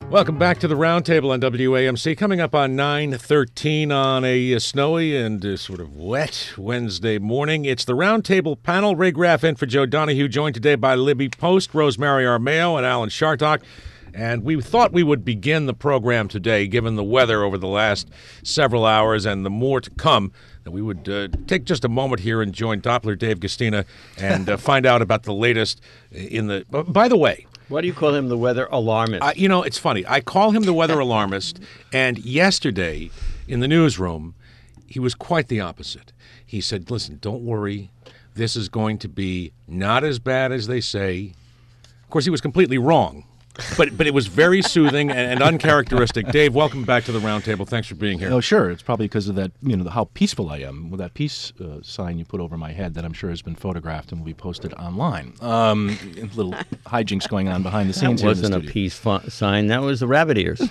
Welcome back to the Roundtable on WAMC. Coming up on 9:13 on a snowy and sort of wet Wednesday morning. It's the Roundtable panel. Ray Graff in for Joe Donahue, joined today by Libby Post, Rosemary Armao, and Alan Shartock. And we thought we would begin the program today, given the weather over the last several hours and the more to come, that we would take just a moment here and join Doppler Dave Gustina and find out about the latest in the... By the way... Why do you call him the weather alarmist? It's funny. I call him the weather alarmist, and yesterday in the newsroom, he was quite the opposite. He said, listen, don't worry. This is going to be not as bad as they say. Of course, he was completely wrong. But it was very soothing and uncharacteristic. Dave, welcome back to the Roundtable. Thanks for being here. Oh, sure. It's probably because of that, how peaceful I am with that peace sign you put over my head that I'm sure has been photographed and will be posted online. Little hijinks going on behind the scenes here in the studio. That wasn't a peace sign. That was the rabbit ears.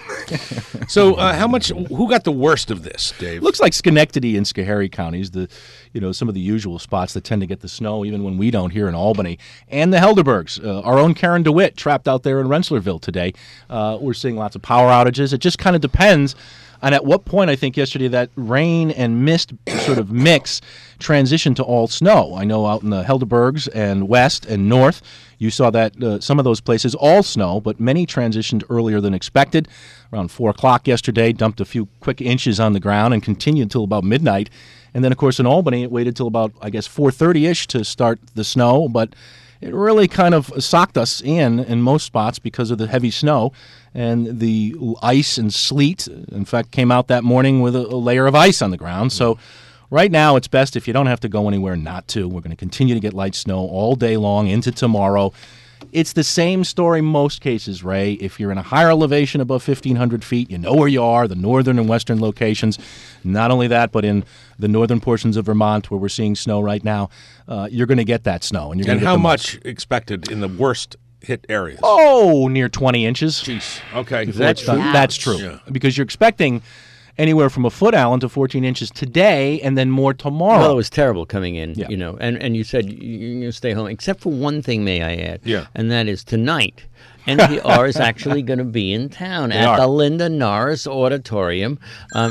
So who got the worst of this, Dave? Looks like Schenectady and Schoharie counties, some of the usual spots that tend to get the snow, even when we don't here in Albany. And the Helderbergs, our own Karen DeWitt, trapped out there in Rensselaerville today. We're seeing lots of power outages. It just kind of depends on at what point, I think yesterday, that rain and mist sort of mix transitioned to all snow. I know out in the Helderbergs and west and north, you saw that some of those places all snow, but many transitioned earlier than expected. Around 4 o'clock yesterday, dumped a few quick inches on the ground and continued until about midnight. And then, of course, in Albany, it waited till about, 4:30-ish to start the snow, but it really kind of socked us in most spots because of the heavy snow and the ice and sleet. In fact, came out that morning with a layer of ice on the ground. So right now, it's best if you don't have to go anywhere not to. We're going to continue to get light snow all day long into tomorrow. It's the same story most cases, Ray. If you're in a higher elevation above 1,500 feet, you know where you are, the northern and western locations. Not only that, but in the northern portions of Vermont where we're seeing snow right now, you're going to get that snow. And how much expected in the worst hit areas? Oh, near 20 inches. Jeez. Okay. That's true. Yeah. Because you're expecting anywhere from a foot, Alan, to 14 inches today, and then more tomorrow. Well, it was terrible coming in, and you said you stay home, except for one thing, may I add, and that is tonight. NPR is actually going to be in town the Linda Norris Auditorium.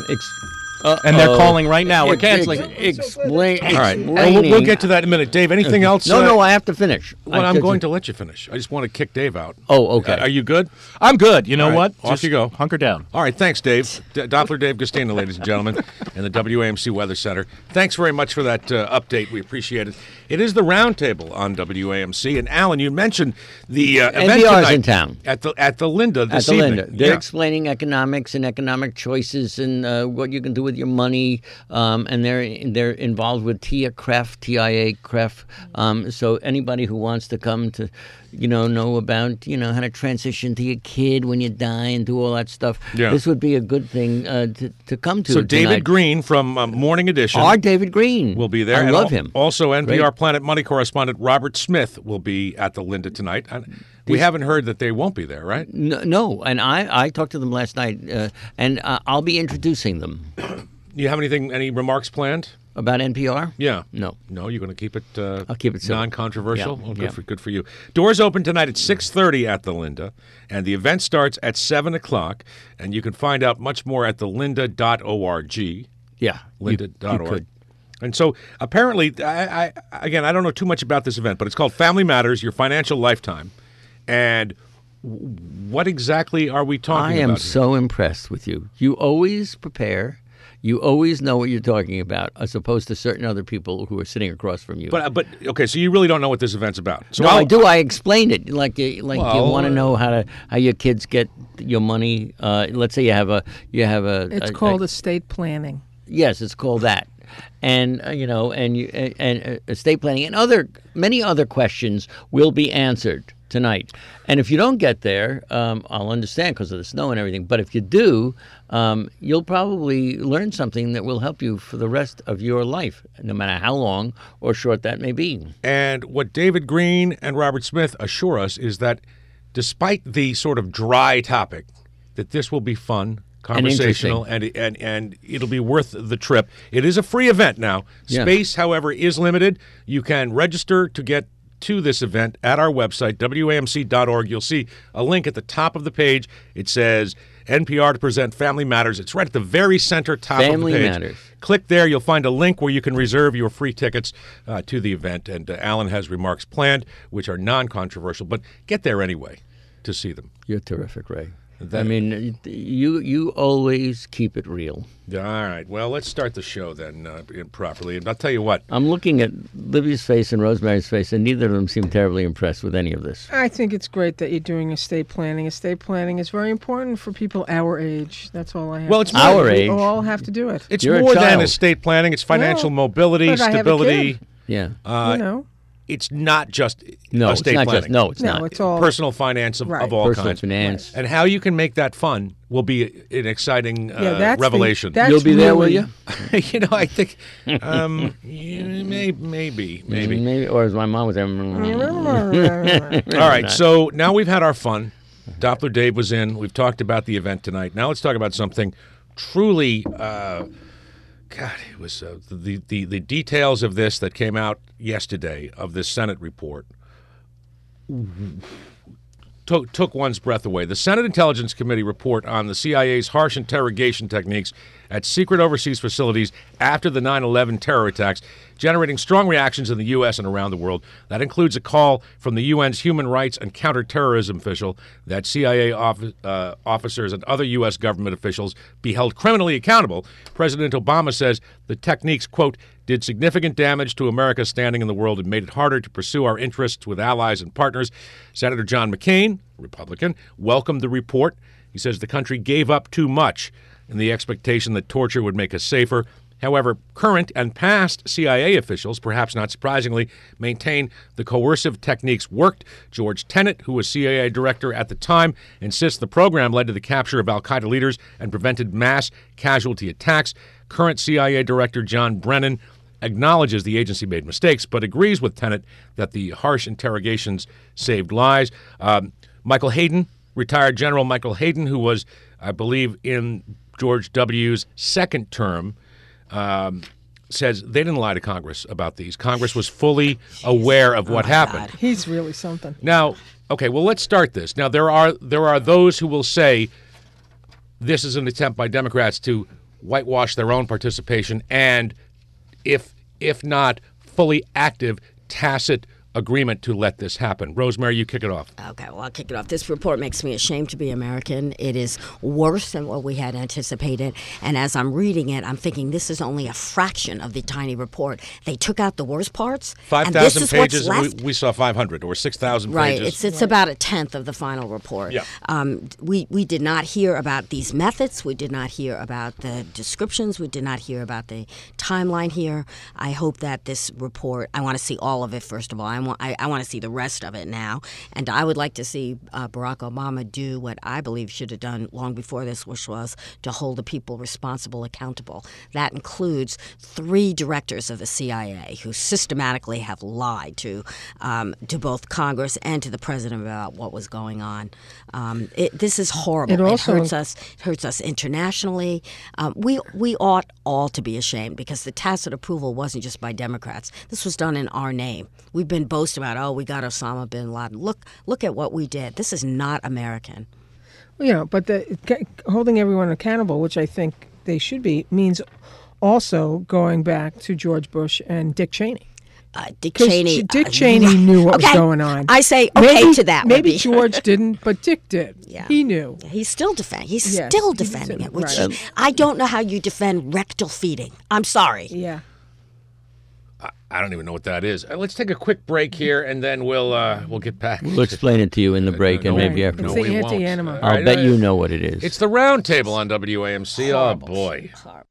And they're calling right now. We're canceling. Explain. All right. We'll get to that in a minute. Dave, anything else? No, I have to finish. Well, I'm going to let you finish. I just want to kick Dave out. Oh, okay. Are you good? I'm good. You know what? Off you go. Hunker down. All right. Thanks, Dave. Doppler Dave Gustina, ladies and gentlemen, in the WAMC Weather Center. Thanks very much for that update. We appreciate it. It is the Roundtable on WAMC. And, Alan, you mentioned the event NPR's in town. At the Linda this evening. Linda. They're explaining economics and economic choices and what you can do with your money. And they're involved with TIA CREF. So anybody who wants to come to, know about, how to transition to your kid when you die and do all that stuff, this would be a good thing to come to. So tonight. David Green from Morning Edition. Our David Green. Will be there. I love him. Also, NPR Great. Planet Money correspondent Robert Smith will be at the Linda tonight. We haven't heard that they won't be there, right? No. And I talked to them last night, and I'll be introducing them. You have any remarks planned? About NPR? Yeah. No, you're going to keep it I'll keep it simple. Non-controversial? Yeah. Well, good for you. Doors open tonight at 6:30 at the Linda, and the event starts at 7 o'clock, and you can find out much more at thelynda.org. Yeah. Lynda.org. You could. And so apparently, I don't know too much about this event, but it's called Family Matters, Your Financial Lifetime. And what exactly are we talking about? I am so impressed with you. You always prepare. You always know what you're talking about, as opposed to certain other people who are sitting across from you. But okay, so you really don't know what this event's about. So no, I do. I explained it. You want to know how your kids get your money. Let's say you have a. It's called estate planning. Yes, it's called that. And and estate planning and many other questions will be answered tonight. And if you don't get there, I'll understand because of the snow and everything. But if you do, you'll probably learn something that will help you for the rest of your life, no matter how long or short that may be. And what David Green and Robert Smith assure us is that despite the sort of dry topic, that this will be fun, conversational, and it'll be worth the trip. It is a free event now. Yeah. Space, however, is limited. You can register to get to this event at our website, WAMC.org. You'll see a link at the top of the page. It says NPR to present Family Matters. It's right at the very center top of the page. Family Matters. Click there. You'll find a link where you can reserve your free tickets to the event. And Alan has remarks planned, which are non-controversial, but get there anyway to see them. You're terrific, Ray. I mean, you always keep it real. All right. Well, let's start the show then properly. And I'll tell you what. I'm looking at Libby's face and Rosemary's face, and neither of them seem terribly impressed with any of this. I think it's great that you're doing estate planning. Estate planning is very important for people our age. That's all I have. Well, it's our age. We all have to do it. It's You're more a than child. estate planning. It's financial mobility, but I have a stability. kid. Yeah. You know. It's not just No, estate it's not planning. just. No, it's No, not. it's all Personal finance of Right. all Personal kinds. finance. And how you can make that fun will be an exciting that's revelation. that's You'll be there, will really- you? You know, I think maybe. Or as my mom was there. All right, so now we've had our fun. Doppler Dave was in. We've talked about the event tonight. Now let's talk about something truly, God, it was the details of this that came out yesterday of this Senate report took one's breath away. The Senate Intelligence Committee report on the CIA's harsh interrogation techniques at secret overseas facilities after the 9/11 terror attacks, generating strong reactions in the U.S. and around the world. That includes a call from the UN's human rights and counterterrorism official that CIA officers and other U.S. government officials be held criminally accountable. President Obama says the techniques, quote, did significant damage to America's standing in the world and made it harder to pursue our interests with allies and partners. Senator John McCain, Republican, welcomed the report. He says the country gave up too much in the expectation that torture would make us safer. However, current and past CIA officials, perhaps not surprisingly, maintain the coercive techniques worked. George Tenet, who was CIA director at the time, insists the program led to the capture of al-Qaeda leaders and prevented mass casualty attacks. Current CIA director John Brennan acknowledges the agency made mistakes, but agrees with Tenet that the harsh interrogations saved lives. Michael Hayden, retired General Michael Hayden, who was, I believe, in George W.'s second term, says they didn't lie to Congress about these. Congress was fully aware of what happened. He's really something. Now, okay, well, let's start this. Now, there are those who will say this is an attempt by Democrats to whitewash their own participation and, if not fully active, tacit agreement to let this happen. Rosemary, you kick it off. Okay, well, I'll kick it off. This report makes me ashamed to be American. It is worse than what we had anticipated. And as I'm reading it, I'm thinking this is only a fraction of the tiny report. They took out the worst parts. 5,000 pages. We saw 500 or 6,000 right, pages. it's about a tenth of the final report. Yeah. We did not hear about these methods. We did not hear about the descriptions. We did not hear about the timeline here. I hope that this report, I want to see all of it, first of all. I want to see the rest of it now. And I would like to see Barack Obama do what I believe should have done long before this, which was to hold the people responsible accountable. That includes 3 directors of the CIA who systematically have lied to both Congress and to the president about what was going on. This is horrible. It also hurts us internationally. We ought all to be ashamed because the tacit approval wasn't just by Democrats. This was done in our name. We've been boast about, we got Osama bin Laden. Look at what we did. This is not American. You know, but holding everyone accountable, which I think they should be, means also going back to George Bush and Dick Cheney. Dick Cheney. Dick Cheney knew what was going on. I say to that. Maybe George didn't, but Dick did. Yeah. He knew. He's still defending. He's Yes, still he's defending it. right. Which I don't know how you defend rectal feeding. I'm sorry. Yeah. I don't even know what that is. Let's take a quick break here, and then we'll get back. We'll explain it to you in the break, and maybe after. It's No, the we won't. anti-enema. I'll bet you know what it is. It's the Round Table on WAMC. Horrible. Oh, boy.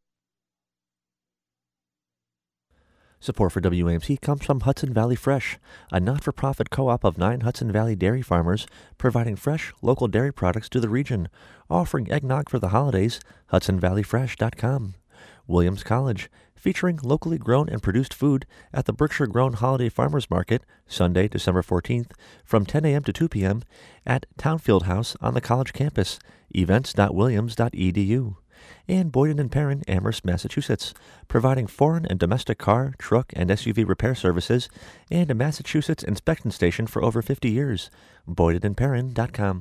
Support for WAMC comes from Hudson Valley Fresh, a not-for-profit co-op of 9 Hudson Valley dairy farmers providing fresh, local dairy products to the region, offering eggnog for the holidays. HudsonValleyFresh.com. Williams College, featuring locally grown and produced food at the Berkshire Grown Holiday Farmers Market, Sunday, December 14th, from 10 a.m. to 2 p.m. at Townfield House on the college campus. Events.williams.edu. and Boyden & Perrin, Amherst, Massachusetts, providing foreign and domestic car, truck, and SUV repair services, and a Massachusetts inspection station for over 50 years. BoydenandPerrin.com.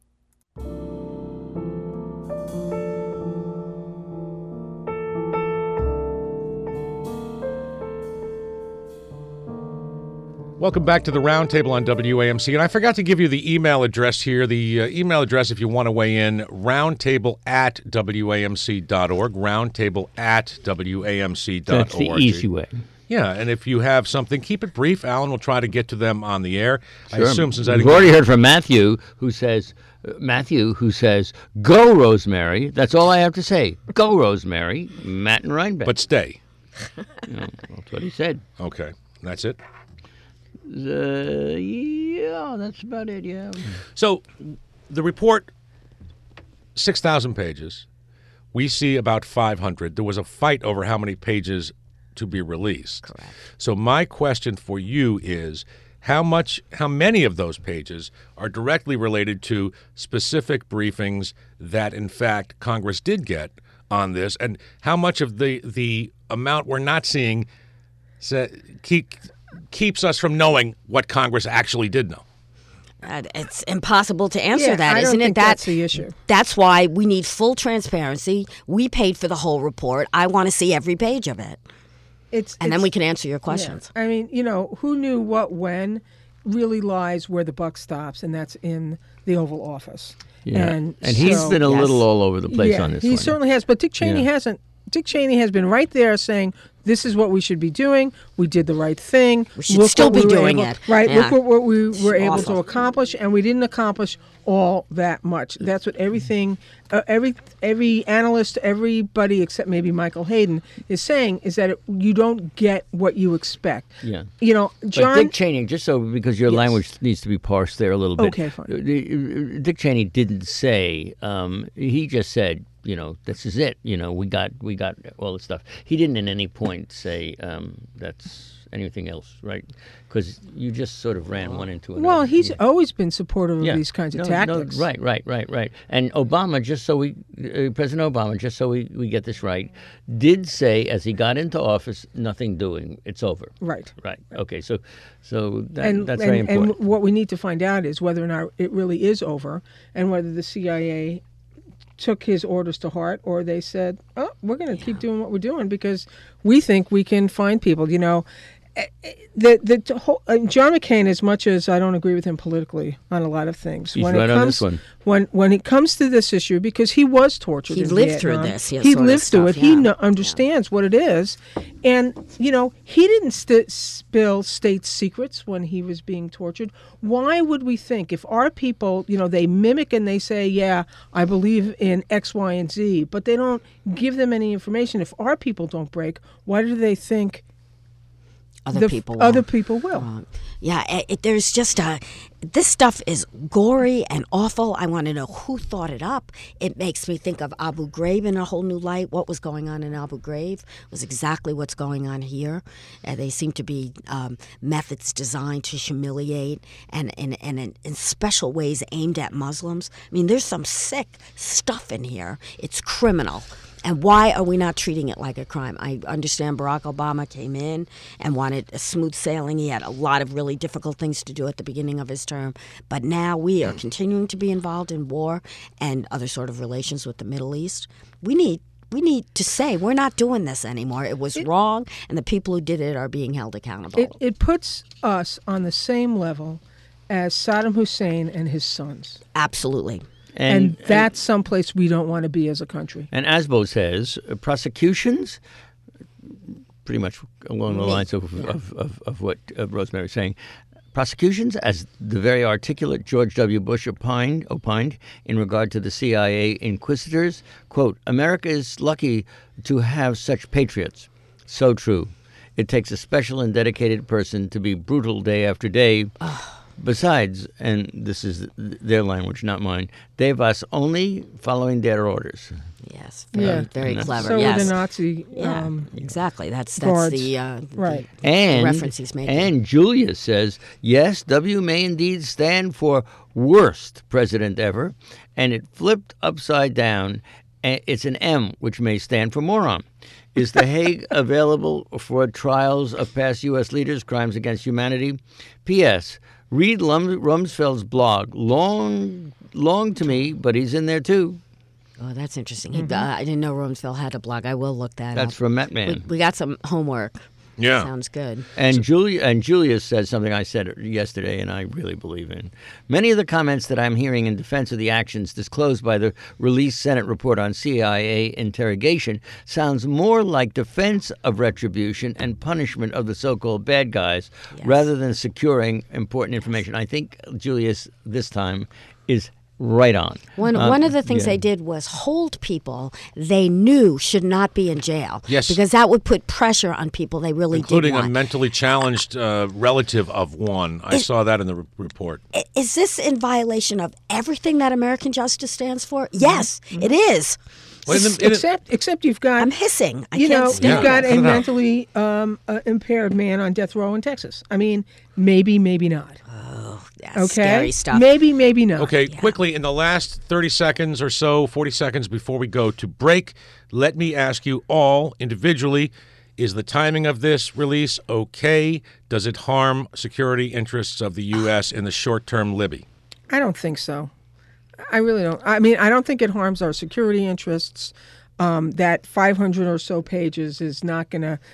Welcome back to the Roundtable on WAMC. And I forgot to give you the email address here. The email address, if you want to weigh in, roundtable@wamc.org, roundtable@wamc.org. That's the easy way. Yeah, and if you have something, keep it brief. Alan will try to get to them on the air. Sure. I assume since I We've already heard from Matthew, who says, go, Rosemary. That's all I have to say. Go, Rosemary. Matt and Rhinebeck. But stay. That's what he said. Okay, that's it. Yeah, that's about it, yeah. So the report, 6,000 pages. We see about 500. There was a fight over how many pages to be released. Correct. So my question for you is, how many of those pages are directly related to specific briefings that, in fact, Congress did get on this, and how much of the amount we're not seeing keeps us from knowing what Congress actually did know? It's impossible to answer that, I don't isn't think it? That's the issue. That's why we need full transparency. We paid for the whole report. I want to see every page of it. And then we can answer your questions. Yeah. I mean, who knew what when really lies where the buck stops, and that's in the Oval Office. Yeah. And he's been a little all over the place on this one. He certainly has, but Dick Cheney hasn't. Dick Cheney has been right there saying, this is what we should be doing. We did the right thing. We should still be doing it. Right. Yeah. Look what we were able awful to accomplish, and we didn't accomplish all that much. That's what every analyst, everybody except maybe Michael Hayden is saying, is that you don't get what you expect. Yeah. John. But Dick Cheney, just so, because your language needs to be parsed there a little bit. Okay, fine. Dick Cheney didn't say, he just said, this is it. We got all this stuff. He didn't at any point say that's anything else, right? Because you just sort of ran one into another. Well, he's always been supportive of these kinds of tactics. Right. And Obama, President Obama, just so we get this right, did say as he got into office, nothing doing, it's over. Right. Okay, so that's very important. And what we need to find out is whether or not it really is over, and whether the CIA took his orders to heart, or they said, "Oh, we're going to keep doing what we're doing because we think we can find people." The whole, John McCain, as much as I don't agree with him politically on a lot of things, he's right on this one. When it comes to this issue, because he was tortured, he lived through this. He lived through it. He understands what it is, and he didn't spill state secrets when he was being tortured. Why would we think if our people, they mimic and they say, "Yeah, I believe in X, Y, and Z," but they don't give them any information? If our people don't break, why do they think other people will? There's just this stuff is gory and awful. I want to know who thought it up. It makes me think of Abu Ghraib in a whole new light. What was going on in Abu Ghraib was exactly what's going on here. They seem to be methods designed to humiliate and in special ways aimed at Muslims. I mean, there's some sick stuff in here. It's criminal. And why are we not treating it like a crime? I understand Barack Obama came in and wanted a smooth sailing. He had a lot of really difficult things to do at the beginning of his term. But now we are continuing to be involved in war and other sort of relations with the Middle East. We need to say we're not doing this anymore. It was wrong, and the people who did it are being held accountable. It puts us on the same level as Saddam Hussein and his sons. Absolutely. And that's someplace we don't want to be as a country. And Asbo says prosecutions, pretty much along the lines of what Rosemary's saying, prosecutions, as the very articulate George W. Bush opined in regard to the CIA inquisitors, quote, "America is lucky to have such patriots." So true. It takes a special and dedicated person to be brutal day after day. Besides, and this is their language, not mine, they was only following their orders. Yes, very clever. So yes. were the Nazi exactly. That's guards. the reference he's making. And Julia says, yes, W may indeed stand for worst president ever, and it flipped upside down, It's an M, which may stand for moron. Is The Hague available for trials of past U.S. leaders' crimes against humanity? P.S. Read Rumsfeld's blog. Long to me, but he's in there too. Oh, that's interesting. I didn't know Rumsfeld had a blog. I will look that up. That's from Metman. We got some homework. Yeah. Sounds good. And Julius said something I said yesterday, and I really believe in. Many of the comments that I'm hearing in defense of the actions disclosed by the released Senate report on CIA interrogation sounds more like defense of retribution and punishment of the so-called bad guys rather than securing important information. I think Julius this time is right on. One of the things they did was hold people they knew should not be in jail. Yes. Because that would put pressure on people they really including did want. a mentally challenged relative of one. I saw that in the report. Is this in violation of everything that American justice stands for? Yes, it is. Well, Except you've got I'm hissing. I you can't know, stand you've got it. a mentally impaired man on death row in Texas. I mean, maybe not. That's Okay, scary stuff. maybe not. Okay, quickly, in the last 30 seconds or so, 40 seconds before we go to break, let me ask you all individually, is the timing of this release okay? Does it harm security interests of the U.S. in the short term, Libby? I don't think so. I really don't. I mean, I don't think it harms our security interests. That 500 or so pages is not going to,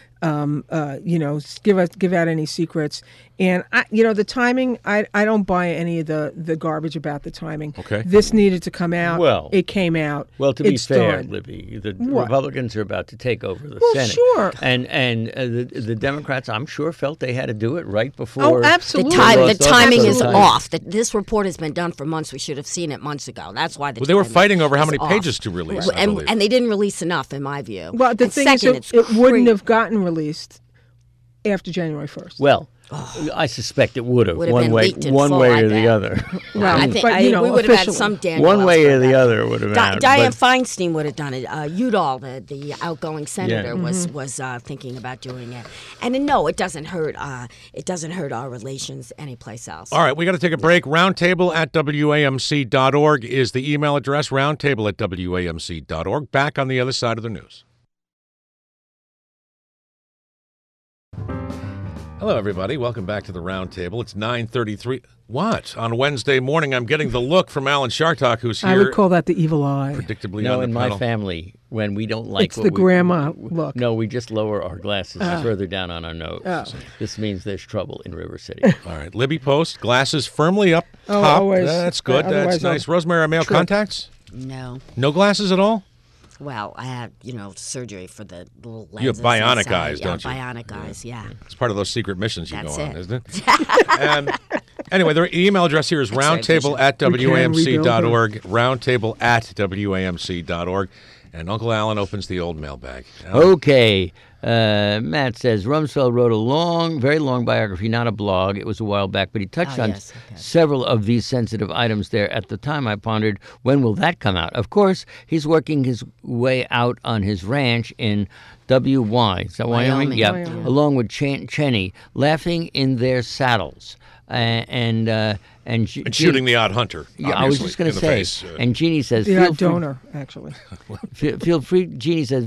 give out any secrets. And the timing, I don't buy any of the garbage about the timing. Okay. This needed to come out. Well, it came out. Well, to be It's fair, done. Libby, the Republicans are about to take over the Senate. Sure. And the Democrats, I'm sure, felt they had to do it right before. Oh, The, absolutely. the timing is Absolutely. off. This report has been done for months. We should have seen it months ago. That's why the Well, they were timing fighting over how is many off. pages to release, I believe. And they didn't release enough, in my view. Well, the And thing second, is, it wouldn't crazy. have gotten released after January 1st. Well, I suspect it would have Would have one been way, leaked in one full, way I or the bet. other. Well, I think but, we would have had officially. some Daniel One way or Ellsberg the out. other would have happened. Dianne but- Feinstein would have done it. Udall, the outgoing senator, was thinking about doing it. And no, it doesn't hurt. It doesn't hurt our relations anyplace else. All right, we got to take a break. Roundtable at WAMC.org is the email address, roundtable at WAMC.org. Back on the other side of the news. Hello, everybody. Welcome back to the Roundtable. It's 9:33. What? On Wednesday morning, I'm getting the look from Alan Shartok, who's here. I would call that the evil eye. predictably No, on the in my panel. family, when we don't like It's what the we, grandma look. No, we just lower our glasses further down on our nose. This means there's trouble in River City. All right, Libby Post, glasses firmly up Oh, top. always. That's good. Otherwise That's nice. I'll Rosemary, male trip. contacts? No. No glasses at all? Well, I had, surgery for the little lenses. You have bionic inside. eyes, don't you? Bionic eyes, yeah. It's part of those secret missions you That's go on, it. isn't it? Anyway, the email address here is X-ray roundtable vision. at We can rebuild WAMC.org, roundtable at WAMC.org. And Uncle Alan opens the old mailbag. Okay. Matt says Rumsfeld wrote a very long biography, not a blog. It was a while back, but he touched on yes, okay. several of these sensitive items there. At the time, I pondered, when will that come out? Of course, he's working his way out on his ranch in WY. Is that Wyoming? Wyoming. Yeah. Wyoming. Along with Cheney, laughing in their saddles. And shooting the odd hunter. Yeah, I was obviously, just going in to the say. face. And Jeannie says, The feel free, donor, actually. feel free. Jeannie says,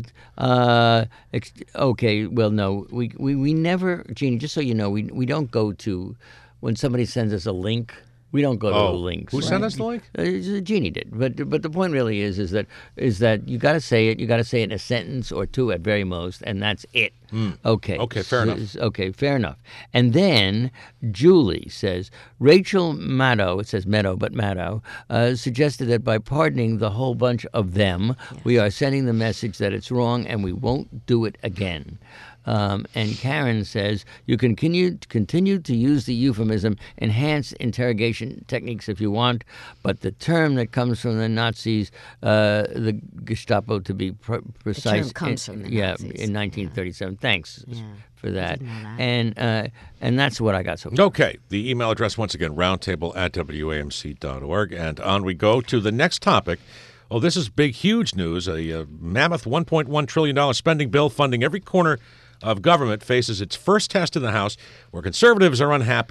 okay, well, no, we never, Jeannie, just so you know, we don't go to, when somebody sends us a link, we don't go to the links. Who sent us the link? Jeannie did, but the point really is that you got to say it. You got to say it in a sentence or two at very most, and that's it. Okay. Okay, fair enough. Okay, fair enough. And then Julie says Rachel Maddow. It says Meadow, but Maddow suggested that by pardoning the whole bunch of them, we are sending the message that it's wrong and we won't do it again. And Karen says, you can continue to use the euphemism enhanced interrogation techniques if you want, but the term that comes from the Nazis, the Gestapo to be precise. term comes from the Nazis. In 1937. Thanks for that. didn't know that. And that's what I got so far. Okay. The email address, once again, roundtable at WAMC.org. And on we go to the next topic. Oh, this is big, huge news. A mammoth $1.1 trillion spending bill funding every corner of government faces its first test in the House, where conservatives are unhappy,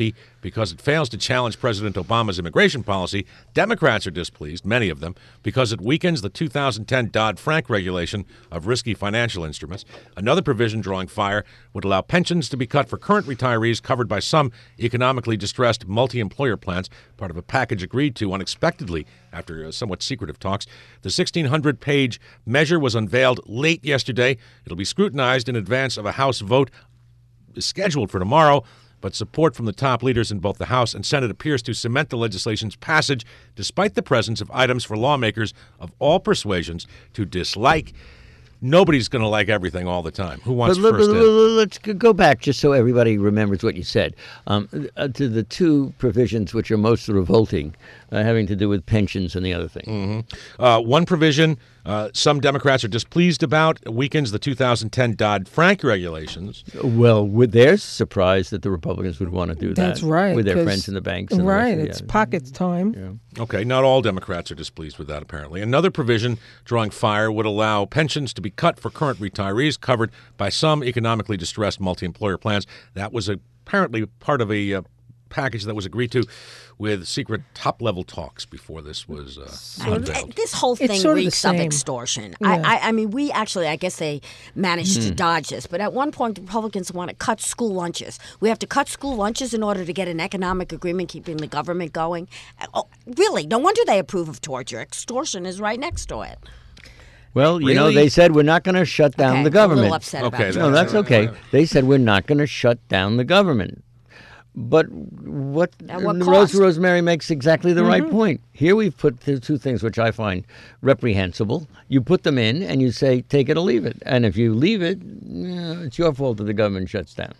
because it fails to challenge President Obama's immigration policy. Democrats are displeased, many of them, because it weakens the 2010 Dodd-Frank regulation of risky financial instruments. Another provision drawing fire would allow pensions to be cut for current retirees covered by some economically distressed multi-employer plans, part of a package agreed to unexpectedly after somewhat secretive talks. The 1,600-page measure was unveiled late yesterday. It'll be scrutinized in advance of a House vote scheduled for tomorrow, but support from the top leaders in both the House and Senate appears to cement the legislation's passage, despite the presence of items for lawmakers of all persuasions to dislike. Nobody's going to like everything all the time. Who wants first in? Let's go back just so everybody remembers what you said. To the two provisions which are most revolting, having to do with pensions and the other thing. One provision some Democrats are displeased about weakens the 2010 Dodd-Frank regulations. Well, they're surprised that the Republicans would want to do that. That's right. With their friends in the banks. And right. The It's pockets time. Yeah. Okay, not all Democrats are displeased with that, apparently. Another provision drawing fire would allow pensions to be cut for current retirees covered by some economically distressed multi-employer plans. That was apparently part of a package that was agreed to with secret top-level talks before this was unveiled. This whole thing reeks of extortion. Yeah. I mean, I guess they managed to dodge this, but at one point, the Republicans want to cut school lunches. We have to cut school lunches in order to get an economic agreement keeping the government going. Oh, really? No wonder they approve of torture. Extortion is right next to it. Well, you know, they said we're not going to shut down the government. I'm a little upset about that. No, that's okay. They said we're not going to shut down the government. But what Rosemary makes exactly the right point. Here we've put the two things which I find reprehensible. You put them in and you say, take it or leave it. And if you leave it, it's your fault that the government shuts down.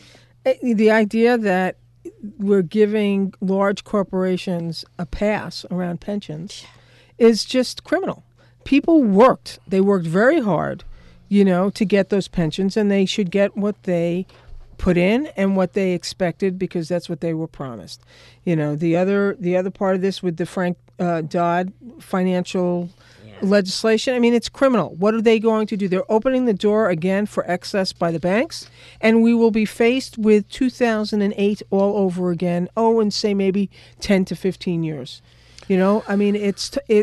The idea that we're giving large corporations a pass around pensions is just criminal. People worked. They worked very hard, to get those pensions, and they should get what they put in and what they expected because that's what they were promised. The other part of this with the Frank Dodd financial legislation, I mean, it's criminal. What are they going to do? They're opening the door again for excess by the banks, and we will be faced with 2008 all over again, in say maybe 10 to 15 years. I mean,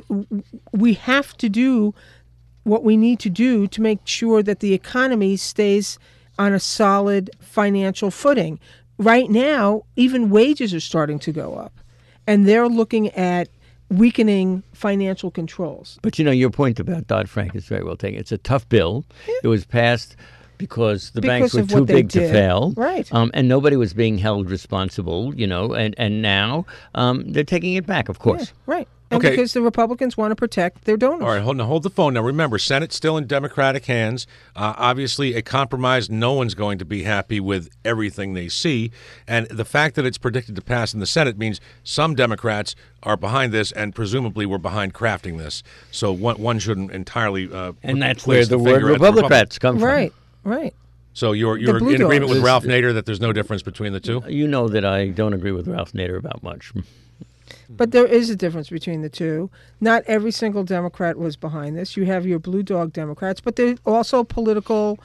we have to do what we need to do to make sure that the economy stays on a solid financial footing. Right now, even wages are starting to go up, and they're looking at weakening financial controls. But your point about Dodd-Frank is very well taken. It's a tough bill. It was passed because the banks were too big to fail. Right. And nobody was being held responsible, and now they're taking it back, of course. Yeah, right. And because the Republicans want to protect their donors. All right, hold the phone. Now, remember, Senate's still in Democratic hands. Obviously, a compromise, no one's going to be happy with everything they see. And the fact that it's predicted to pass in the Senate means some Democrats are behind this and presumably were behind crafting this. So one shouldn't entirely and that's where the word Republicans come from. Right. So you're in agreement with Ralph Nader that there's no difference between the two? You know that I don't agree with Ralph Nader about much. But there is a difference between the two. Not every single Democrat was behind this. You have your blue dog Democrats, but there's also political,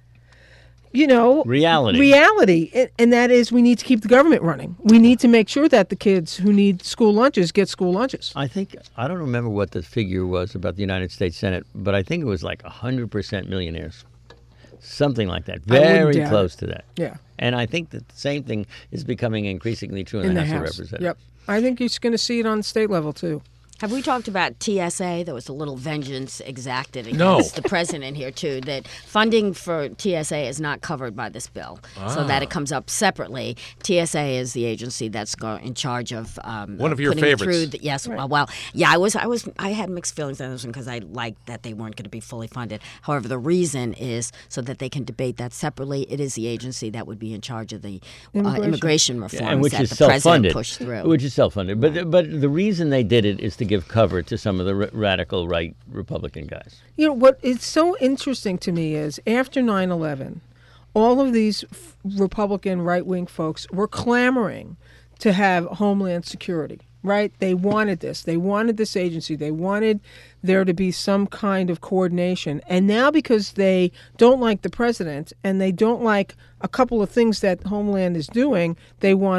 reality. And that is we need to keep the government running. We need to make sure that the kids who need school lunches get school lunches. I don't remember what the figure was about the United States Senate, but I think it was like 100% millionaires. Something like that. Very close to that. Yeah. And I think that the same thing is becoming increasingly true in the House of Representatives. Yep. I think you're going to see it on the state level, too. Have we talked about TSA? There was a little vengeance exacted against the president here, too, that funding for TSA is not covered by this bill, so that it comes up separately. TSA is the agency that's in charge of one of your favorites. Yes, right. I had mixed feelings on this one because I liked that they weren't going to be fully funded. However, the reason is so that they can debate that separately. It is the agency that would be in charge of the immigration reforms that the president pushed through. Which is self-funded. But the reason they did it is to give cover to some of the radical right Republican guys. What is so interesting to me is after 9/11, all of these Republican right-wing folks were clamoring to have Homeland Security, right? They wanted this. They wanted this agency. They wanted there to be some kind of coordination. And now because they don't like the president and they don't like a couple of things that Homeland is doing, they want to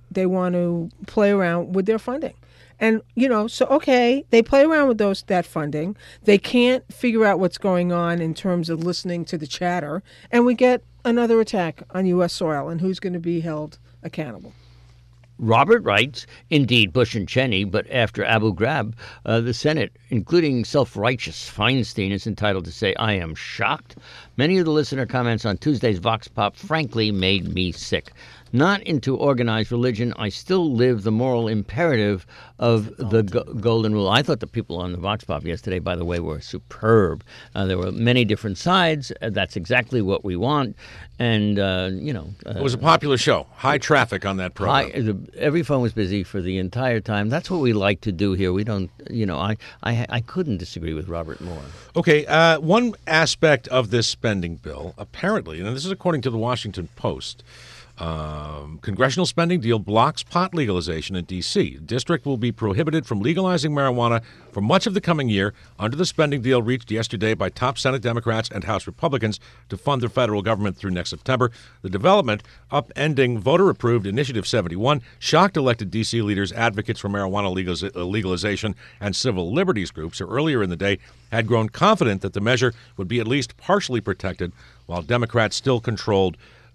they want to play around with their funding. And, so, okay, they play around with that funding. They can't figure out what's going on in terms of listening to the chatter. And we get another attack on U.S. soil. And who's going to be held accountable? Robert writes, indeed, Bush and Cheney, but after Abu Ghraib, the Senate, including self-righteous Feinstein, is entitled to say, I am shocked. Many of the listener comments on Tuesday's Vox Pop frankly made me sick. Not into organized religion, I still live the moral imperative of the golden rule. I thought the people on the Vox Pop yesterday, by the way, were superb. There were many different sides. That's exactly what we want. And, it was a popular show. High traffic on that program. Every phone was busy for the entire time. That's what we like to do here. We don't, I couldn't disagree with Robert more. Okay, one aspect of this spending bill, apparently, and this is according to the Washington Post, congressional spending deal blocks pot legalization in D.C. The district will be prohibited from legalizing marijuana for much of the coming year under the spending deal reached yesterday by top Senate Democrats and House Republicans to fund the federal government through next September. The development, upending voter-approved Initiative 71, shocked elected D.C. leaders, advocates for marijuana legalization, and civil liberties groups who earlier in the day had grown confident that the measure would be at least partially protected, while Democrats still controlled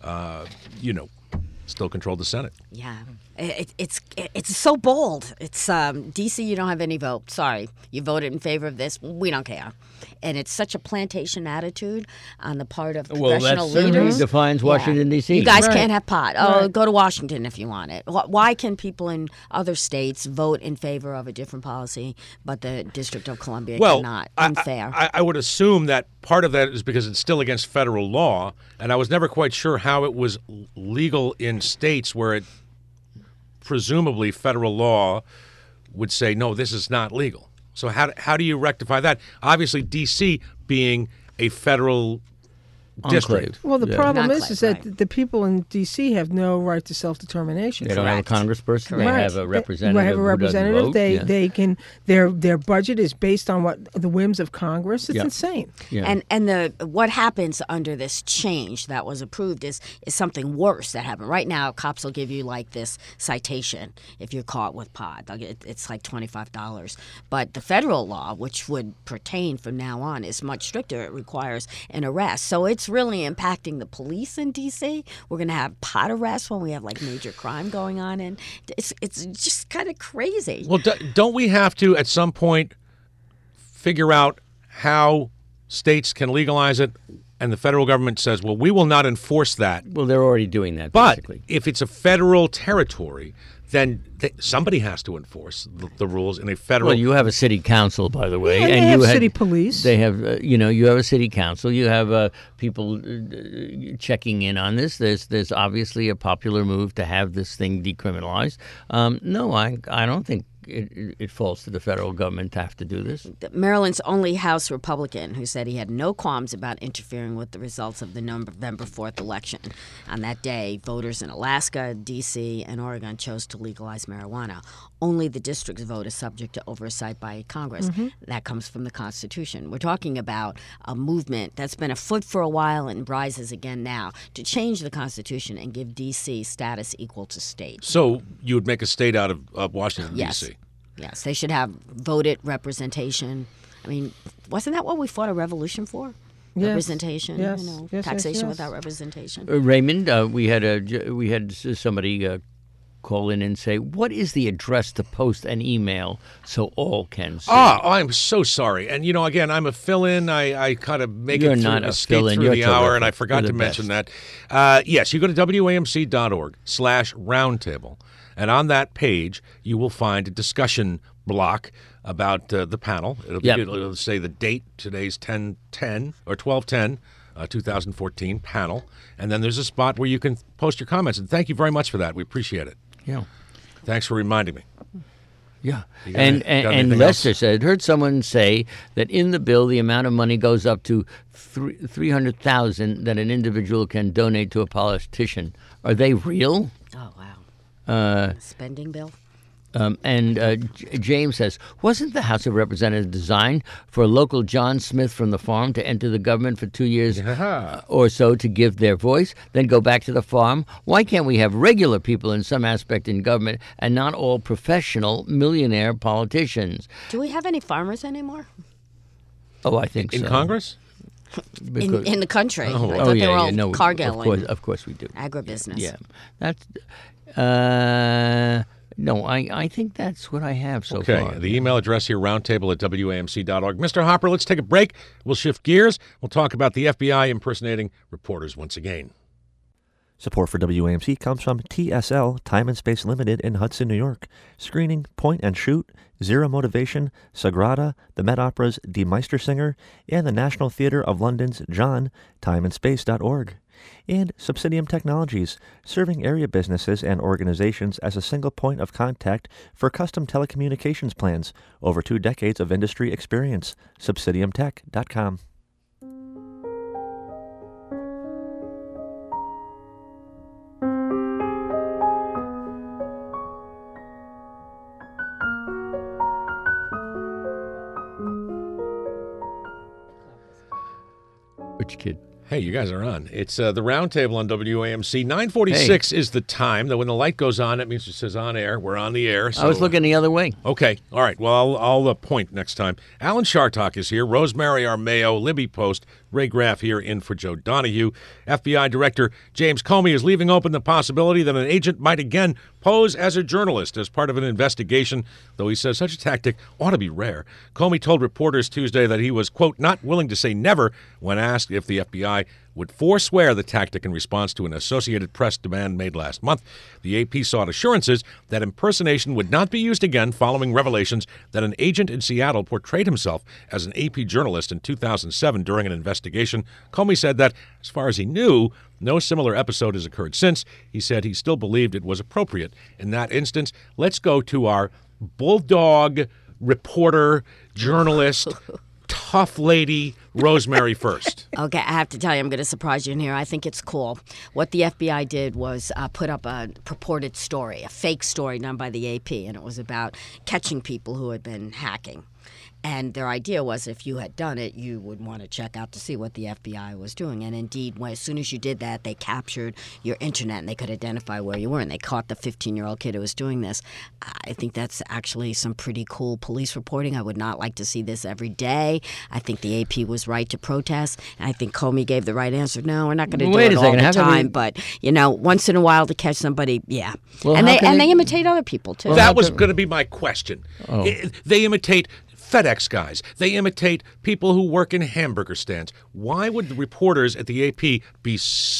the Senate. Yeah, it's so bold. It's D.C. You don't have any vote. Sorry, you voted in favor of this. We don't care. And it's such a plantation attitude on the part of congressional that certainly leaders. defines Washington, D.C. You guys Right. can't have pot. Oh, Right. go to Washington if you want it. Why can people in other states vote in favor of a different policy, but the District of Columbia cannot? Unfair. I would assume that part of that is because it's still against federal law, and I was never quite sure how it was legal in states where it presumably federal law would say, no, this is not legal. So how do you rectify that? Obviously, D.C. being a federal district. Well, the problem Enclave, is that right. the people in D.C. have no right to self-determination. They don't have a congressperson. They Right. have a representative. They have a representative. Who doesn't vote. They can. Their budget is based on what the whims of Congress. It's Yeah. insane. Yeah. And what happens under this change that was approved is something worse that happened. Right now, cops will give you like this citation if you're caught with pot. It's like $25. But the federal law, which would pertain from now on, is much stricter. It requires an arrest. So it's really impacting the police in D.C. We're going to have pot arrests when we have like major crime going on, and it's just kind of crazy. Well, don't we have to, at some point, figure out how states can legalize it, and the federal government says, well, we will not enforce that. Well, they're already doing that, But basically. if it's a federal territory, then somebody has to enforce the rules in a federal. Well, you have a city council, by the way, Yeah, and they you have had- city police. They have, you have a city council. You have people checking in on this. There's obviously a popular move to have this thing decriminalized. No, I don't think it falls to the federal government to have to do this. Maryland's only House Republican who said he had no qualms about interfering with the results of the November 4th election. On that day, voters in Alaska, D.C., and Oregon chose to legalize marijuana. Only the district's vote is subject to oversight by Congress. That comes from the Constitution. We're talking about a movement that's been afoot for a while and rises again now to change the Constitution and give D.C. status equal to states. So you would make a state out of Washington, Yes. D.C. Yes, they should have voted representation. I mean, wasn't that what we fought a revolution for? Yes. Representation, Yes. Yes, taxation yes. without representation. Raymond, we had somebody call in and say, what is the address to post an email so all can see? I'm so sorry. And, again, I'm a fill-in. I kind of make You're it through, not a escape fill-in. through You're the hour, terrific. and I forgot You're to the mention best. that. Yes, you go to WAMC.org/roundtable, and on that page, you will find a discussion block about the panel. It'll say the date. Today's 10/10 or 12/10. 2014 panel, and then there's a spot where you can post your comments, and thank you very much for that. We appreciate it. Yeah. Thanks for reminding me. Yeah, You got and anything Lester else? said, heard someone say that in the bill the amount of money goes up to $300,000 that an individual can donate to a politician. Are they real? Oh, wow. Uh, Spending bill? James says, wasn't the House of Representatives designed for a local John Smith from the farm to enter the government for 2 years or so to give their voice, then go back to the farm? Why can't we have regular people in some aspect in government and not all professional millionaire politicians? Do we have any farmers anymore? Oh, I think In so. Congress? In the country? I Oh, thought they yeah, were all yeah. No, Cargill of course we do. and agribusiness. Yeah. That's... no, I think that's what I have so Okay, far. the email address here, roundtable@wamc.org. Mr. Hopper, let's take a break. We'll shift gears. We'll talk about the FBI impersonating reporters once again. Support for WAMC comes from TSL Time and Space Limited in Hudson, New York. Screening, Point and Shoot, Zero Motivation, Sagrada, the Met Opera's Die Meistersinger, and the National Theatre of London's John, timeandspace.org. And Subsidium Technologies, serving area businesses and organizations as a single point of contact for custom telecommunications plans. Over 2 decades of industry experience. Subsidiumtech.com. Which kid? Hey, you guys are on. It's the Roundtable on WAMC. 9:46 is the time. That when the light goes on, it means it says on air. We're on the air. So, I was looking the other way. Okay. All right. Well, I'll point next time. Alan Chartock is here. Rosemary Armao, Libby Post, Ray Graff here in for Joe Donahue. FBI Director James Comey is leaving open the possibility that an agent might again pose as a journalist as part of an investigation, though he says such a tactic ought to be rare. Comey told reporters Tuesday that he was, quote, not willing to say never when asked if the FBI would forswear the tactic in response to an Associated Press demand made last month. The AP sought assurances that impersonation would not be used again following revelations that an agent in Seattle portrayed himself as an AP journalist in 2007 during an investigation. Comey said that, as far as he knew, no similar episode has occurred since. He said he still believed it was appropriate in that instance. Let's go to our bulldog reporter, journalist, tough lady, Rosemary first. Okay, I have to tell you, I'm going to surprise you in here. I think it's cool. What the FBI did was put up a purported story, a fake story done by the AP, and it was about catching people who had been hacking. And their idea was if you had done it, you would want to check out to see what the FBI was doing. And indeed, as soon as you did that, they captured your internet and they could identify where you were. And they caught the 15-year-old kid who was doing this. I think that's actually some pretty cool police reporting. I would not like to see this every day. I think the AP was right to protest. And I think Comey gave the right answer. No, we're not going to do it all the time. But, once in a while to catch somebody, yeah. Well, and they imitate other people, too. That was going to be my question. They imitate FedEx guys. They imitate people who work in hamburger stands. Why would the reporters at the AP be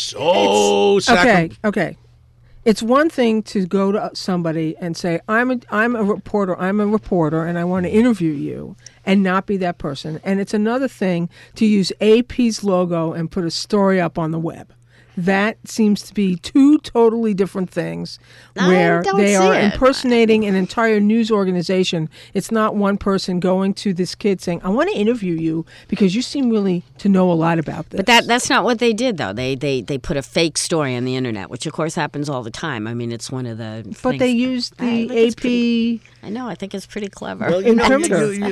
so Okay. It's one thing to go to somebody and say, I'm a reporter, and I want to interview you, and not be that person. And it's another thing to use AP's logo and put a story up on the web. That seems to be two totally different things where they are impersonating an entire news organization. It's not one person going to this kid saying, I want to interview you because you seem really to know a lot about this. But that's not what they did, though. They put a fake story on the internet, which, of course, happens all the time. I mean, it's one of the But things. they used the AP... I know. I think it's pretty clever. Well, you can't.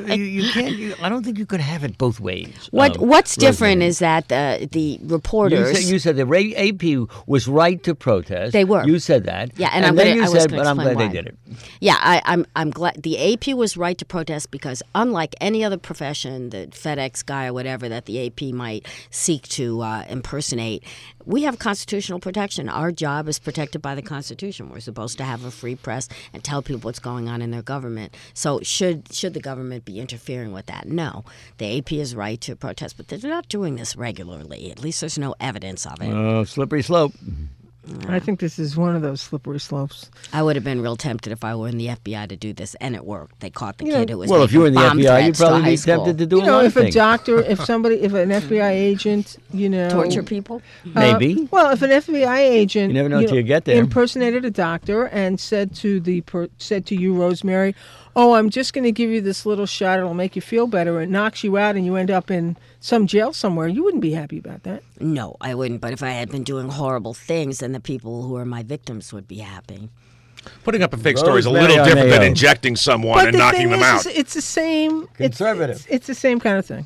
I don't think you could have it both ways. What's different is that the reporters. You said the AP was right to protest. They were. You said that. Yeah, and then I you was said, gonna but I'm glad explain they why. did it. Yeah, I'm glad the AP was right to protest because unlike any other profession, the FedEx guy or whatever that the AP might seek to impersonate, we have constitutional protection. Our job is protected by the Constitution. We're supposed to have a free press and tell people what's going on in their government. So should the government be interfering with that? No. The AP is right to protest, but they're not doing this regularly. At least there's no evidence of it. Slippery slope. I think this is one of those slippery slopes. I would have been real tempted if I were in the FBI to do this, and it worked. They caught the kid who was Well, if you were in the making bomb FBI, you'd threats to probably high be school. tempted to do a lot If of a things. doctor, if an FBI agent, torture people. Maybe. Well, if an FBI agent, You never know till you get there. impersonated a doctor and said to you, Rosemary, "Oh, I'm just going to give you this little shot. It'll make you feel better." It knocks you out, and you end up in some jail somewhere. You wouldn't be happy about that. No, I wouldn't. But if I had been doing horrible things, then the people who are my victims would be happy. Putting up a fake story is a Rosemary little different than Arpaio. injecting someone But and the knocking thing them is, out. it's the same. Conservative. It's the same kind of thing.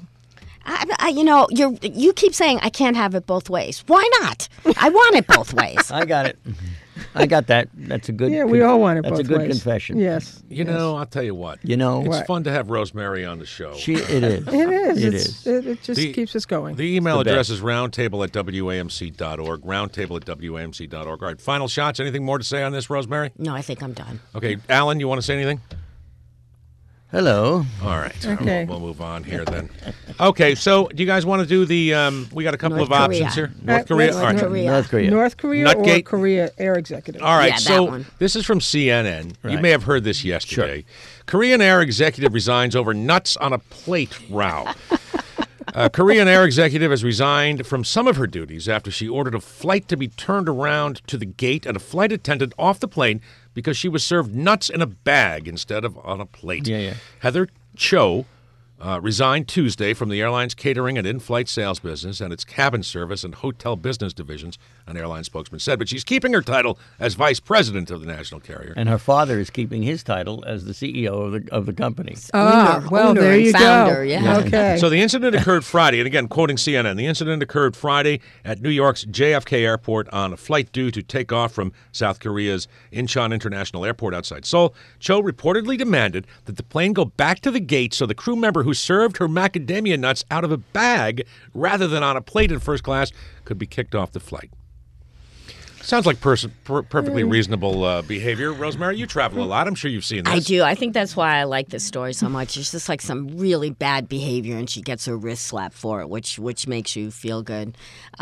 You keep saying I can't have it both ways. Why not? I want it both ways. I got it. I got that. That's a good. Yeah, we all want it That's both a good ways. confession. Yes. You know, I'll tell you what. You know, It's What? fun to have Rosemary on the show. it is. It is. It It's- is. It just The- keeps us going. The email It's the address best. is roundtable@wamc.org. Roundtable@wamc.org. All right, final shots. Anything more to say on this, Rosemary? No, I think I'm done. Okay, Alan, you want to say anything? Hello. All right. Okay. We'll move on here then. Okay, so do you guys want to do the? We got a couple North of options Korea. here. North Korea. North All right. Korea. North Korea. North Korea or Nutgate. Korea Air Executive. All right, Yeah, that so one. this is from CNN. You Right. may have heard this yesterday. Korean Air executive resigns over nuts on a plate row. Korean Air executive has resigned from some of her duties after she ordered a flight to be turned around to the gate and a flight attendant off the plane because she was served nuts in a bag instead of on a plate. Yeah. Heather Cho resigned Tuesday from the airline's catering and in-flight sales business and its cabin service and hotel business divisions, an airline spokesman said. But she's keeping her title as vice president of the national carrier. And her father is keeping his title as the CEO of the company. Well, Owner there and you founder, go. yeah. Okay. So the incident occurred Friday, and again, quoting CNN, the incident occurred Friday at New York's JFK Airport on a flight due to take off from South Korea's Incheon International Airport outside Seoul. Cho reportedly demanded that the plane go back to the gate so the crew member who served her macadamia nuts out of a bag rather than on a plate in first class could be kicked off the flight. Sounds like perfectly reasonable behavior. Rosemary, you travel a lot. I'm sure you've seen this. I do. I think that's why I like this story so much. It's just like some really bad behavior, and she gets her wrist slapped for it, which makes you feel good.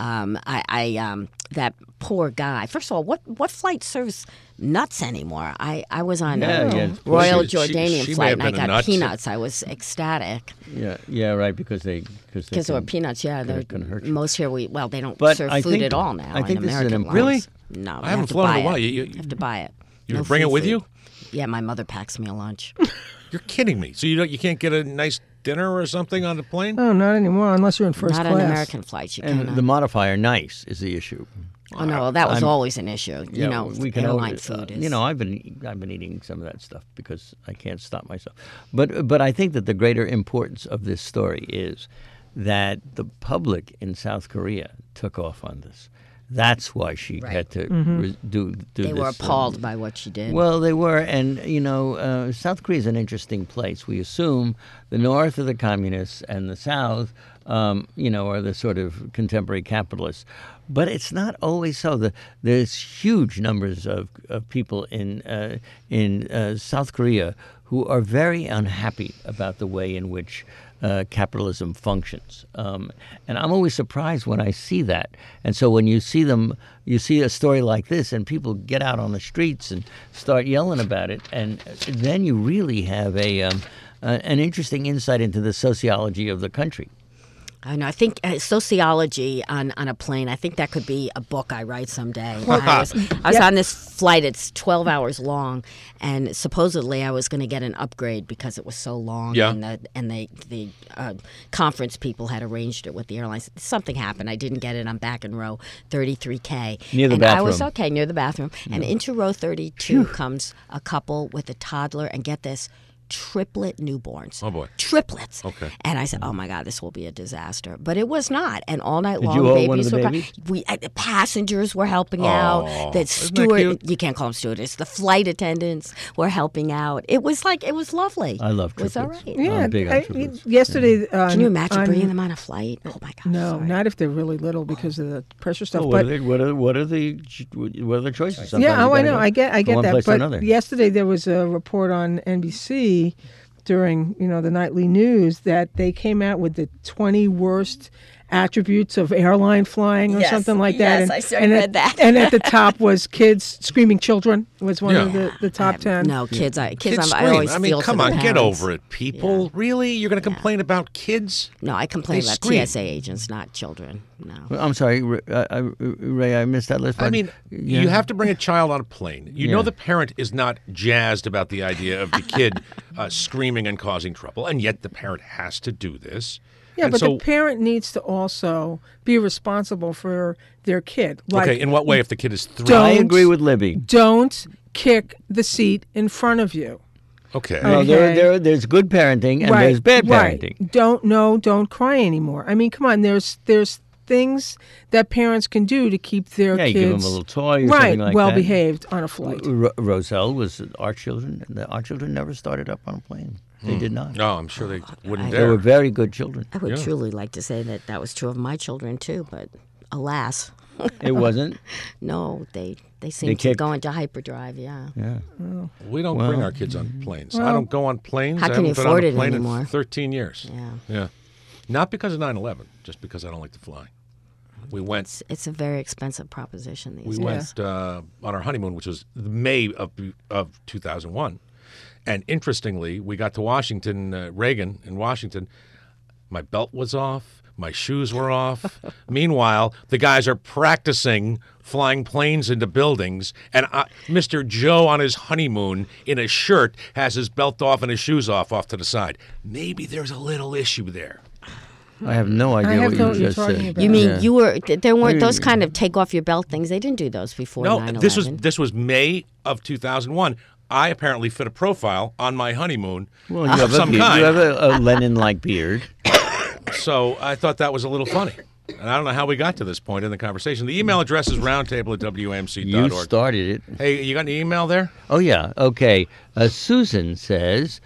That poor guy. First of all, what flight serves nuts anymore? I was on a Royal She- Jordanian she may flight, have and I been a got nut. peanuts. I was ecstatic Yeah, right. Because they because there were peanuts. Yeah, they're they're gonna hurt you. most here. They don't But serve I food think- at all now. I think in this is an American important- Really? lines. No, I you haven't have to flown in buy a while. it. You have to buy it. You No bring it free with food. you? Yeah, my mother packs me a lunch. You're kidding me. So you can't get a nice dinner or something on the plane? Oh, not anymore, unless you're in first Not class. on American flights. You And cannot. the modifier nice is the issue. Oh no, that was I'm- always an issue. You know, we can airline always, food is. You know, I've been eating some of that stuff because I can't stop myself. But I think that the greater importance of this story is that the public in South Korea took off on this. That's why she had to do they this. were appalled by what she did. Well, they were, and South Korea is an interesting place. We assume the North are the communists and the South, are the sort of contemporary capitalists. But it's not always so. There's huge numbers of people in South Korea who are very unhappy about the way in which capitalism functions. And I'm always surprised when I see that. And so when you see a story like this and people get out on the streets and start yelling about it, and then you really have an interesting insight into the sociology of the country. I know. I think sociology on a plane. I think that could be a book I write someday. I was on this flight. It's 12 hours long, and supposedly I was going to get an upgrade because it was so long. Yeah. And the conference people had arranged it with the airlines. Something happened. I didn't get it. I'm back in row 33K. Near the and I was bathroom. okay near the bathroom. And into row 32 comes a couple with a toddler, and get this. Triplet newborns. Oh, boy. Triplets. Okay. And I said, "Oh my God, this will be a disaster." But it was not. And all night Did long, you hold babies one of the were babies? the passengers were helping out. The that steward, cute? you can't call them stewardess. The flight attendants were helping out. It was lovely. I love It was all triplets. right. Yeah, I'm big on triplets. yesterday. Can you imagine bringing them on a flight? Oh my God. No, sorry. not if they're really little because of the pressure stuff. Oh, but what are the choices? Sometimes yeah, you I gotta know. go I get from one that. place to But another. yesterday there was a report on NBC during the nightly news that they came out with the 20 worst attributes of airline flying or Yes, something like that. yes, I read that. And at the top was kids screaming children was one of the top 10. No, kids. I Kids I scream. always I mean, feel come for on, the get parents. over it, people. Really? You're going to complain about kids? No, I complain They about scream. TSA agents, not children. No. I'm sorry, Ray. I missed that list. I mean, you have to bring a child on a plane. You know the parent is not jazzed about the idea of the kid screaming and causing trouble, and yet the parent has to do this. Yeah, And but so, the parent needs to also be responsible for their kid. Like, okay, in what way if the kid is 3? Don't- I agree with Libby. don't kick the seat in front of you. Okay. Well, Okay. there's good parenting and there's bad parenting. Right. Don't cry anymore. I mean, come on. There's things that parents can do to keep their Yeah, kids you give them a little toy or right, something like well that. behaved on a flight. Roselle was our children. Our children never started up on a plane. They did not. No, I'm sure they wouldn't They were dare. very good children. I would Yeah. truly like to say that that was true of my children too, but alas, It wasn't. no, they seem They to kicked. go into hyperdrive. Yeah. Yeah. We don't bring our kids on planes. I don't go on planes. How I can haven't you been on afford a it plane anymore? in 13 years. Yeah. Yeah. Not because of 9/11, just because I don't like to fly. We went. It's a very expensive proposition these We days. went on our honeymoon, which was May of 2001, and interestingly, we got to Washington, Reagan in Washington. My belt was off. My shoes were off. Meanwhile, the guys are practicing flying planes into buildings, and Mr. Joe on his honeymoon in a shirt has his belt off and his shoes off to the side. Maybe there's a little issue there. I have no idea have what no you what you're just talking said. about. You mean Yeah. there weren't those kind of take off your belt things? They didn't do those before No, 9/11. this was May of 2001. I apparently fit a profile on my honeymoon Well, you of have, some you kind. have a Lenin-like beard. So I thought that was a little funny. And I don't know how we got to this point in the conversation. The email address is roundtable@wamc.org. You started it. Hey, you got an email there? Oh, yeah. Okay. Susan says,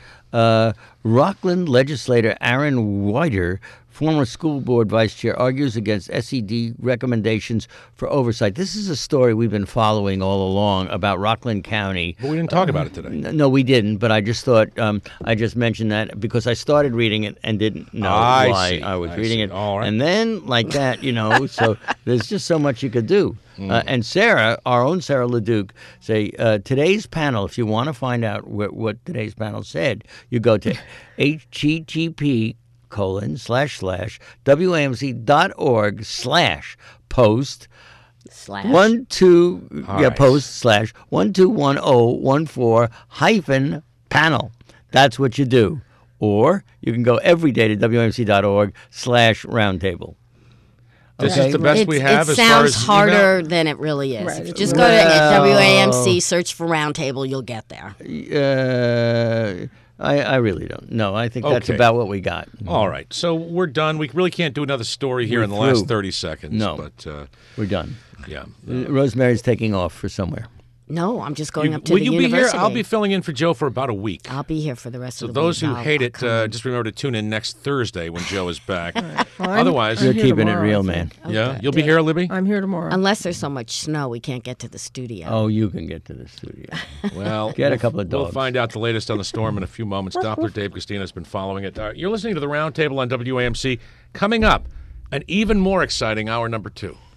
Rockland legislator Aaron Whiter, former school board vice chair, argues against SED recommendations for oversight. This is a story we've been following all along about Rockland County. But we didn't talk about it today. No, we didn't, but I just thought I just mentioned that because I started reading it and didn't know I why see. I was I reading see. it. All right. And then, like that, so there's just so much you could do. And Sarah, our own Sarah LeDuc, say, today's panel, if you want to find out what today's panel said, you go to http://wamc.org/post Slash. post /121014 That's what you do. Or you can go every day to wmc.org/roundtable. This Okay. is the best we have It as far sounds as harder email? than it really is. Right. If you just go to Well- WAMC, search for Roundtable, you'll get there. I really don't. No, I think that's Okay. about what we got. All right. So we're done. We really can't do another story here We're in the last through. 30 seconds. No. But, We're done. yeah. Rosemary's taking off for somewhere. No, I'm just going up to Will the you university. be here? I'll be filling in for Joe for about a week. I'll be here for the rest So of the those week. who I'll hate it, come. just remember to tune in next Thursday when Joe is back. Well, Otherwise, You're here keeping it tomorrow, real, I man. think. yeah, you'll be here, Libby? I'm here tomorrow. Unless there's so much snow, we can't get to the studio. Oh, you can get to the studio. Well, Get a couple of We'll dogs. find out the latest on the storm in a few moments. Doppler Dave Castina has been following it. You're listening to the Roundtable on WAMC. Coming up, an even more exciting hour number 2.